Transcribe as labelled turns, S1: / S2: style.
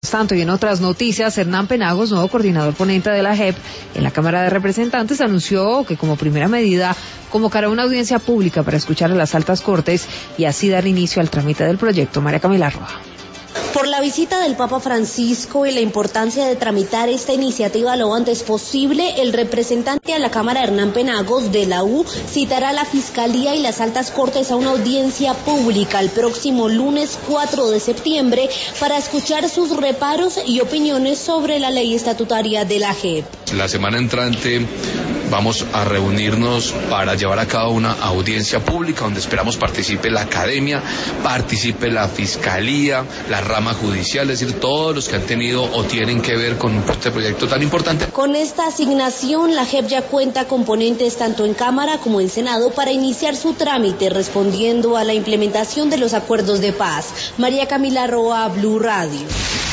S1: Mientras tanto, y en otras noticias, Hernán Penagos, nuevo coordinador ponente de la JEP en la Cámara de Representantes, anunció que como primera medida convocará una audiencia pública para escuchar a las altas cortes y así dar inicio al trámite del proyecto. María Camila Roa.
S2: Por la visita del Papa Francisco y la importancia de tramitar esta iniciativa lo antes posible, el representante a la Cámara, Hernán Penagos, de la U, citará a la Fiscalía y las altas cortes a una audiencia pública el próximo lunes 4 de septiembre para escuchar sus reparos y opiniones sobre la ley estatutaria de la JEP.
S3: La semana entrante vamos a reunirnos para llevar a cabo una audiencia pública donde esperamos participe la academia, participe la Fiscalía, la rama judicial, es decir, todos los que han tenido o tienen que ver con este proyecto tan importante.
S2: Con esta asignación, la JEP ya cuenta con ponentes tanto en Cámara como en Senado para iniciar su trámite, respondiendo a la implementación de los acuerdos de paz. María Camila Roa, Blue Radio.